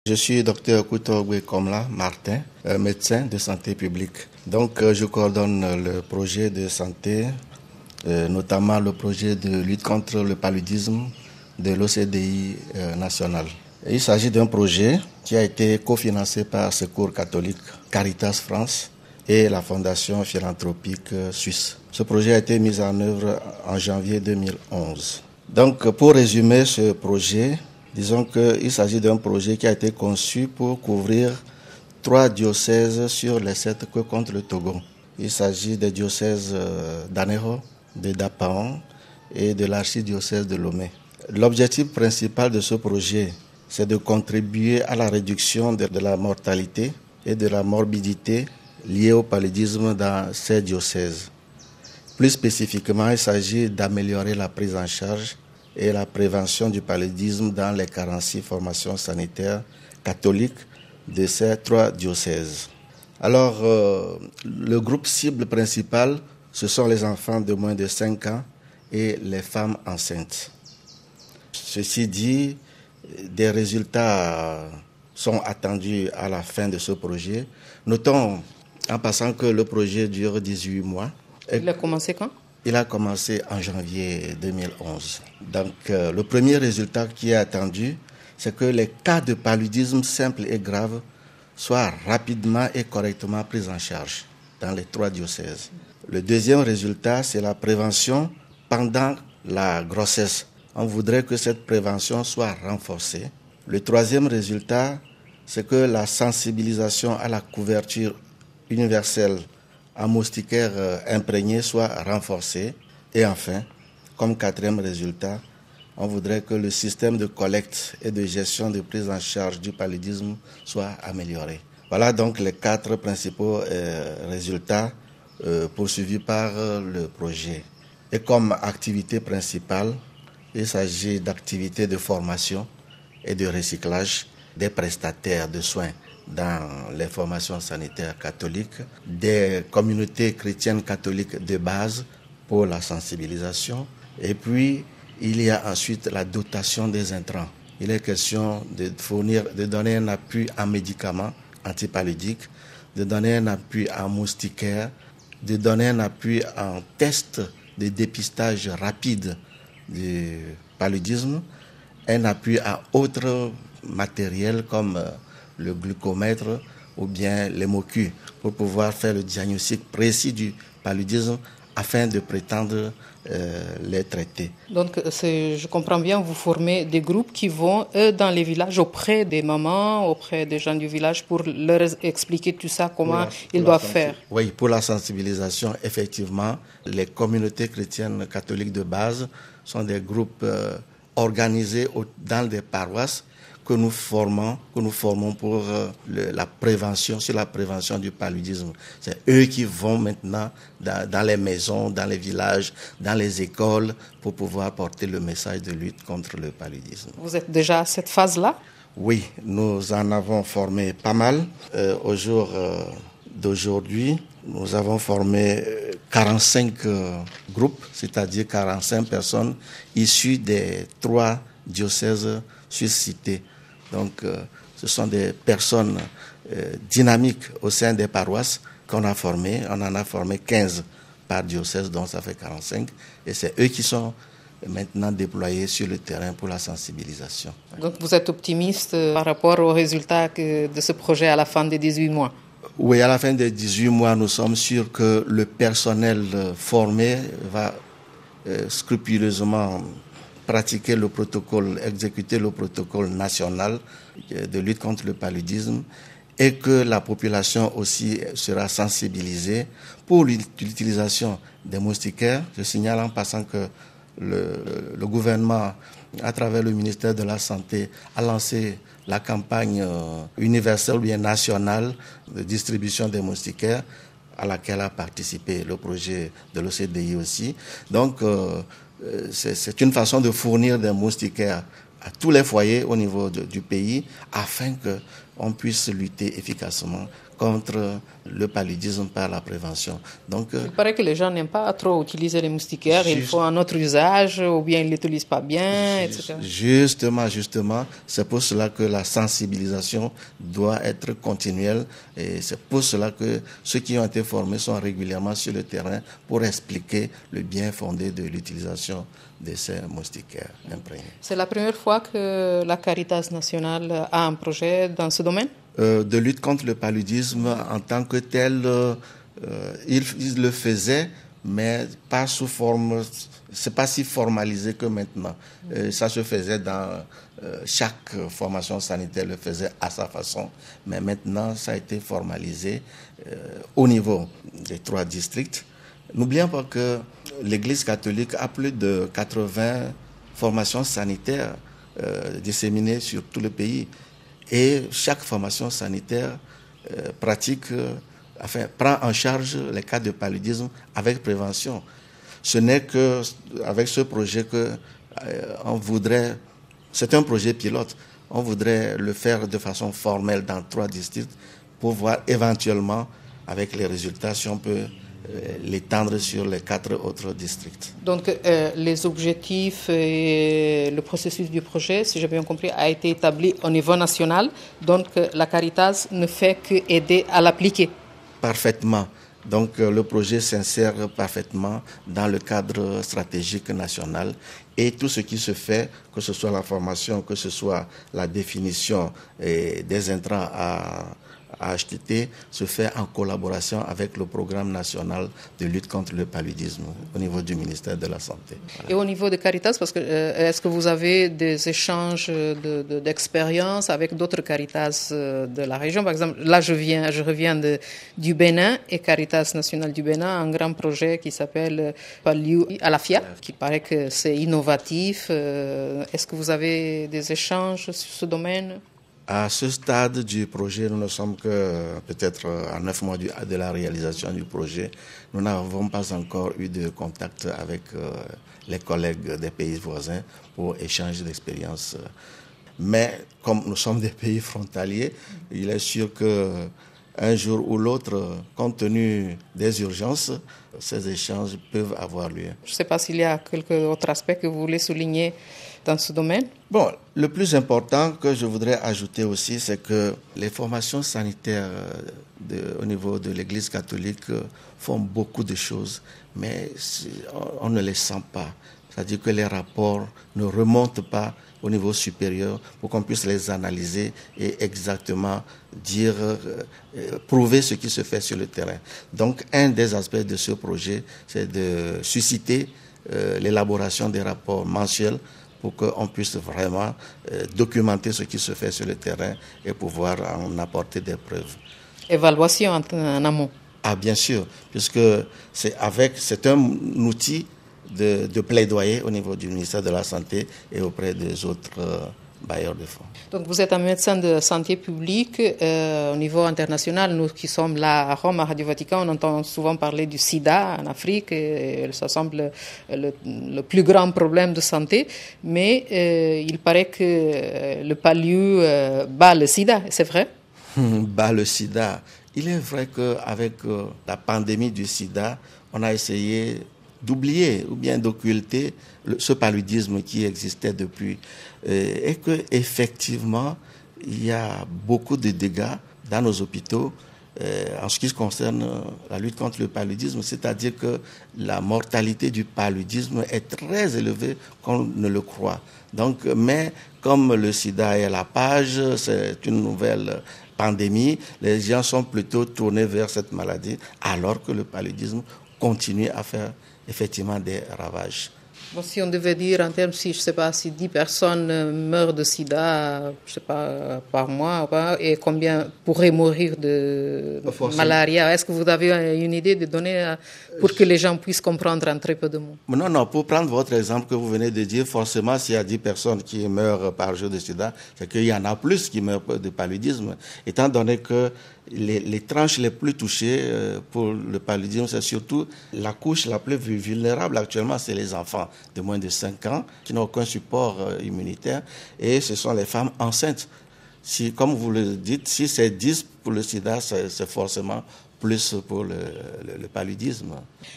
Je suis Dr Koutogwe Komla Martin, médecin de santé publique. Donc, je coordonne le projet de santé, notamment le projet de lutte contre le paludisme de l'OCDI national. Il s'agit d'un projet qui a été cofinancé par Secours catholique, Caritas France et la Fondation philanthropique suisse. Ce projet a été mis en œuvre en janvier 2011. Donc, pour résumer ce projet, disons qu'il s'agit d'un projet qui a été conçu pour couvrir 3 diocèses sur les 7 que compte le Togo. Il s'agit des diocèses d'Anéro, de Dapaon et de l'archidiocèse de Lomé. L'objectif principal de ce projet, c'est de contribuer à la réduction de la mortalité et de la morbidité liée au paludisme dans ces diocèses. Plus spécifiquement, il s'agit d'améliorer la prise en charge et la prévention du paludisme dans les 46 formations sanitaires catholiques de ces 3 diocèses. Alors, le groupe cible principal, ce sont les enfants de moins de 5 ans et les femmes enceintes. Ceci dit, des résultats sont attendus à la fin de ce projet. Notons en passant que le projet dure 18 mois. Il a commencé quand ? Il a commencé en janvier 2011. Donc, le premier résultat qui est attendu, c'est que les cas de paludisme simple et grave soient rapidement et correctement pris en charge dans les 3 diocèses. Le deuxième résultat, c'est la prévention pendant la grossesse. On voudrait que cette prévention soit renforcée. Le troisième résultat, c'est que la sensibilisation à la couverture universelle en moustiquaire imprégné soit renforcée. Et enfin, comme 4e résultat, on voudrait que le système de collecte et de gestion de prise en charge du paludisme soit amélioré. Voilà donc les 4 principaux résultats poursuivis par le projet. Et comme activité principale, il s'agit d'activités de formation et de recyclage des prestataires de soins dans les formations sanitaires catholiques, des communautés chrétiennes catholiques de base pour la sensibilisation. Et puis, il y a ensuite la dotation des intrants. Il est question de donner un appui en médicaments antipaludiques, de donner un appui en moustiquaires, de donner un appui en tests de dépistage rapide du paludisme, un appui à autres matériels comme le glucomètre ou bien l'hémocu pour pouvoir faire le diagnostic précis du paludisme afin de prétendre les traiter. Donc, je comprends bien, vous formez des groupes qui vont dans les villages auprès des mamans, auprès des gens du village pour leur expliquer tout ça, comment ils doivent faire. Oui, pour la sensibilisation, effectivement, les communautés chrétiennes catholiques de base sont des groupes organisés dans des paroisses que nous formons pour la prévention, sur la prévention du paludisme. C'est eux qui vont maintenant dans les maisons, dans les villages, dans les écoles pour pouvoir porter le message de lutte contre le paludisme. Vous êtes déjà à cette phase-là ? Oui, nous en avons formé pas mal. Au jour d'aujourd'hui, nous avons formé 45 groupes, c'est-à-dire 45 personnes issues des 3 diocèses suscités. Donc, ce sont des personnes dynamiques au sein des paroisses qu'on a formées. On en a formé 15 par diocèse, donc ça fait 45. Et c'est eux qui sont maintenant déployés sur le terrain pour la sensibilisation. Donc, vous êtes optimiste par rapport aux résultats de ce projet à la fin des 18 mois ? Oui, à la fin des 18 mois, nous sommes sûrs que le personnel formé va scrupuleusement pratiquer le protocole, exécuter le protocole national de lutte contre le paludisme et que la population aussi sera sensibilisée pour l'utilisation des moustiquaires. Je signale en passant que le gouvernement, à travers le ministère de la Santé, a lancé la campagne universelle ou bien nationale de distribution des moustiquaires à laquelle a participé le projet de l'OCDI aussi. Donc, c'est une façon de fournir des moustiquaires à tous les foyers au niveau du pays afin qu'on puisse lutter efficacement contre le paludisme par la prévention. Donc, il paraît que les gens n'aiment pas trop utiliser les moustiquaires, il faut un autre usage ou bien ils ne l'utilisent pas bien, etc. Justement, c'est pour cela que la sensibilisation doit être continuelle et c'est pour cela que ceux qui ont été formés sont régulièrement sur le terrain pour expliquer le bien fondé de l'utilisation de ces moustiquaires imprégnés. C'est la première fois que la Caritas nationale a un projet dans ce domaine? De lutte contre le paludisme en tant que tel, il le faisait, mais pas sous forme, c'est pas si formalisé que maintenant. Ça se faisait dans chaque formation sanitaire le faisait à sa façon, mais maintenant ça a été formalisé au niveau des 3 districts. N'oublions pas que l'Église catholique a plus de 80 formations sanitaires disséminées sur tout le pays. Et chaque formation sanitaire prend en charge les cas de paludisme avec prévention. Ce n'est qu'avec ce projet on voudrait, c'est un projet pilote, on voudrait le faire de façon formelle dans 3 districts pour voir éventuellement avec les résultats si on peut l'étendre sur les 4 autres districts. Donc, les objectifs et le processus du projet, si j'ai bien compris, a été établi au niveau national. Donc, la Caritas ne fait qu'aider à l'appliquer. Parfaitement. Donc, le projet s'insère parfaitement dans le cadre stratégique national et tout ce qui se fait, que ce soit la formation, que ce soit la définition des intrants à HTT, se fait en collaboration avec le programme national de lutte contre le paludisme au niveau du ministère de la Santé. Voilà. Et au niveau de Caritas, parce que est-ce que vous avez des échanges d'expériences avec d'autres Caritas de la région? Par exemple, là je reviens du Bénin et Caritas nationale du Bénin, un grand projet qui s'appelle Paliou Alafia, qui paraît que c'est innovatif. Est-ce que vous avez des échanges sur ce domaine? À ce stade du projet, nous ne sommes que peut-être à 9 mois de la réalisation du projet. Nous n'avons pas encore eu de contact avec les collègues des pays voisins pour échanger d'expériences. Mais comme nous sommes des pays frontaliers, il est sûr qu'un jour ou l'autre, compte tenu des urgences, ces échanges peuvent avoir lieu. Je ne sais pas s'il y a quelques autres aspects que vous voulez souligner dans ce domaine. Bon, le plus important que je voudrais ajouter aussi, c'est que les formations sanitaires au niveau de l'Église catholique font beaucoup de choses, mais on ne les sent pas. C'est-à-dire que les rapports ne remontent pas au niveau supérieur pour qu'on puisse les analyser et exactement prouver ce qui se fait sur le terrain. Donc, un des aspects de ce projet, c'est de susciter l'élaboration des rapports mensuels pour qu'on puisse vraiment documenter ce qui se fait sur le terrain et pouvoir en apporter des preuves. Évaluation en amont. Ah, bien sûr, puisque c'est un outil de plaidoyer au niveau du ministère de la Santé et auprès des autres bailleurs de fonds. Donc vous êtes un médecin de santé publique au niveau international. Nous qui sommes là à Rome, à Radio Vatican, on entend souvent parler du sida en Afrique et ça semble le plus grand problème de santé. Mais il paraît que le Paliou bat le sida, c'est vrai? Bat le sida. Il est vrai qu'avec la pandémie du sida, on a essayé d'oublier ou bien d'occulter ce paludisme qui existait depuis. Et qu'effectivement, il y a beaucoup de dégâts dans nos hôpitaux en ce qui concerne la lutte contre le paludisme, c'est-à-dire que la mortalité du paludisme est très élevée qu'on ne le croit. Donc, mais comme le sida est à la page, c'est une nouvelle pandémie, les gens sont plutôt tournés vers cette maladie, alors que le paludisme continue à faire effectivement des ravages. Bon, si on devait dire en termes, si 10 personnes meurent de sida, je sais pas, par mois, et combien pourraient mourir de malaria, est-ce que vous avez une idée de donner pour que les gens puissent comprendre en très peu de mots? Non, pour prendre votre exemple que vous venez de dire, forcément, s'il y a 10 personnes qui meurent par jour de sida, c'est qu'il y en a plus qui meurent de paludisme, étant donné que les tranches les plus touchées pour le paludisme, c'est surtout la couche la plus vulnérable actuellement, c'est les enfants de moins de 5 ans qui n'ont aucun support immunitaire, et ce sont les femmes enceintes. Si, comme vous le dites, si c'est 10 pour le sida, c'est forcément plus pour le paludisme.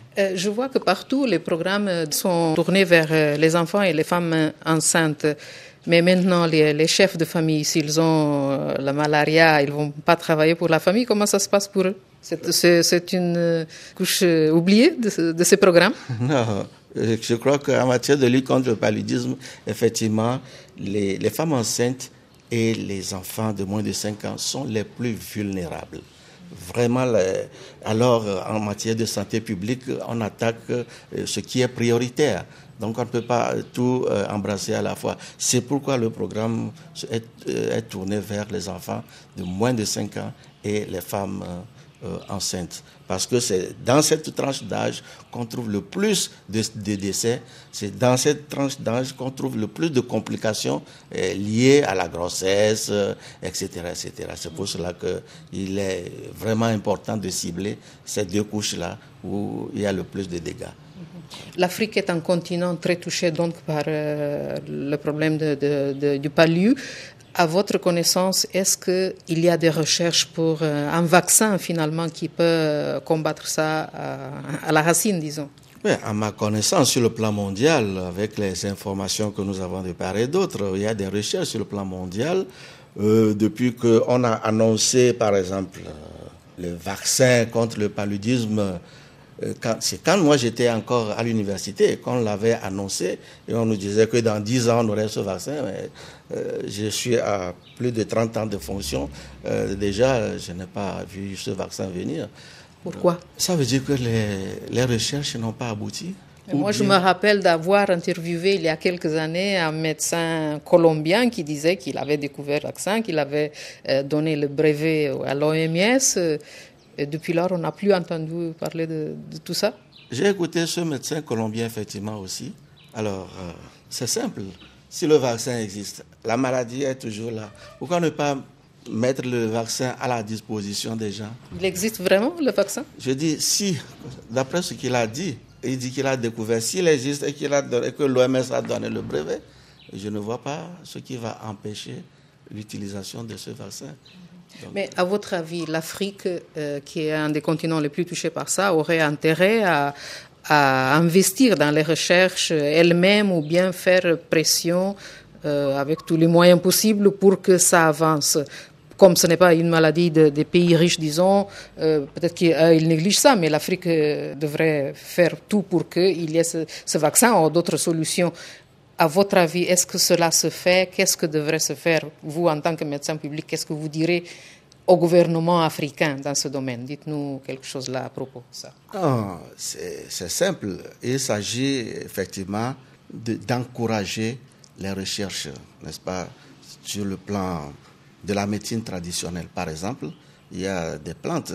Je vois que partout, les programmes sont tournés vers les enfants et les femmes enceintes. Mais maintenant, les chefs de famille, s'ils ont la malaria, ils ne vont pas travailler pour la famille. Comment ça se passe pour eux? C'est une couche oubliée de ces programmes? Non, je crois qu'en matière de lutte contre le paludisme, effectivement, les femmes enceintes et les enfants de moins de 5 ans sont les plus vulnérables. Vraiment, alors en matière de santé publique, on attaque ce qui est prioritaire. Donc on ne peut pas tout embrasser à la fois. C'est pourquoi le programme est tourné vers les enfants de moins de 5 ans et les femmes enceintes. Parce que c'est dans cette tranche d'âge qu'on trouve le plus de décès. C'est dans cette tranche d'âge qu'on trouve le plus de complications liées à la grossesse, etc., etc. C'est pour cela qu'il est vraiment important de cibler ces deux couches-là où il y a le plus de dégâts. L'Afrique est un continent très touché donc par le problème du palu. À votre connaissance, est-ce qu'il y a des recherches pour un vaccin finalement qui peut combattre ça à la racine, disons? Oui, à ma connaissance, sur le plan mondial, avec les informations que nous avons de part et d'autre, il y a des recherches sur le plan mondial. Depuis qu'on a annoncé, par exemple, le vaccin contre le paludisme, c'est quand moi j'étais encore à l'université, qu'on l'avait annoncé, et on nous disait que dans 10 ans on aurait ce vaccin. Mais, je suis à plus de 30 ans de fonction. Déjà, je n'ai pas vu ce vaccin venir. Pourquoi? Ça veut dire que les recherches n'ont pas abouti. Moi, je me rappelle d'avoir interviewé il y a quelques années un médecin colombien qui disait qu'il avait découvert le vaccin, qu'il avait donné le brevet à l'OMS. Et depuis lors, on n'a plus entendu parler de tout ça. J'ai écouté ce médecin colombien effectivement aussi. Alors, c'est simple. Si le vaccin existe, la maladie est toujours là. Pourquoi ne pas mettre le vaccin à la disposition des gens? Il existe vraiment, le vaccin? Je dis si, d'après ce qu'il a dit, il dit qu'il a découvert. S'il existe et que l'OMS a donné le brevet, je ne vois pas ce qui va empêcher l'utilisation de ce vaccin. Donc, mais à votre avis, l'Afrique, qui est un des continents les plus touchés par ça, aurait intérêt à investir dans les recherches elle-même ou bien faire pression avec tous les moyens possibles pour que ça avance? Comme ce n'est pas une maladie des pays riches, disons, peut-être qu'ils négligent ça, mais l'Afrique devrait faire tout pour qu'il y ait ce vaccin ou d'autres solutions. À votre avis, est-ce que cela se fait? Qu'est-ce que devrait se faire? Vous, en tant que médecin public, qu'est-ce que vous direz au gouvernement africain dans ce domaine? Dites-nous quelque chose là à propos de ça. Non, c'est simple. Il s'agit effectivement d'encourager les recherches, n'est-ce pas, sur le plan de la médecine traditionnelle. Par exemple, il y a des plantes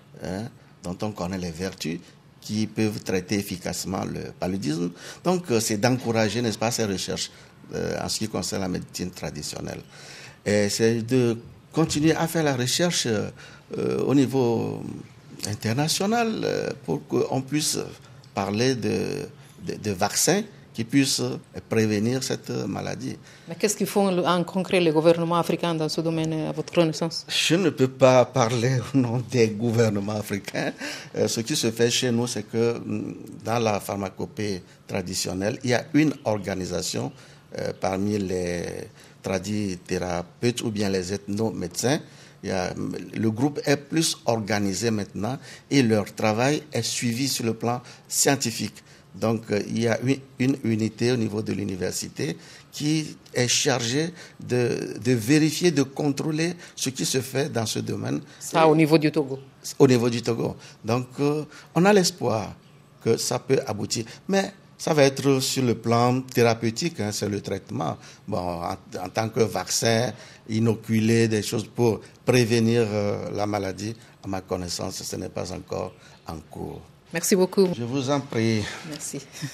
dont on connaît les vertus qui peuvent traiter efficacement le paludisme. Donc, c'est d'encourager, n'est-ce pas, ces recherches en ce qui concerne la médecine traditionnelle. Et c'est de continuer à faire la recherche au niveau international pour qu'on puisse parler de vaccins qui puissent prévenir cette maladie. Mais qu'est-ce qu'ils font en concret les gouvernements africains dans ce domaine, à votre connaissance? Je ne peux pas parler au nom des gouvernements africains. Ce qui se fait chez nous, c'est que dans la pharmacopée traditionnelle, il y a une organisation parmi les tradithérapeutes ou bien les ethnomédecins. Le groupe est plus organisé maintenant et leur travail est suivi sur le plan scientifique. Donc, il y a une unité au niveau de l'université qui est chargée de vérifier, de contrôler ce qui se fait dans ce domaine. Ça, au niveau du Togo? Au niveau du Togo. Donc, on a l'espoir que ça peut aboutir. Mais ça va être sur le plan thérapeutique, c'est le traitement. Bon, en tant que vaccin, inoculer des choses pour prévenir la maladie, à ma connaissance, ce n'est pas encore en cours. Merci beaucoup. Je vous en prie. Merci.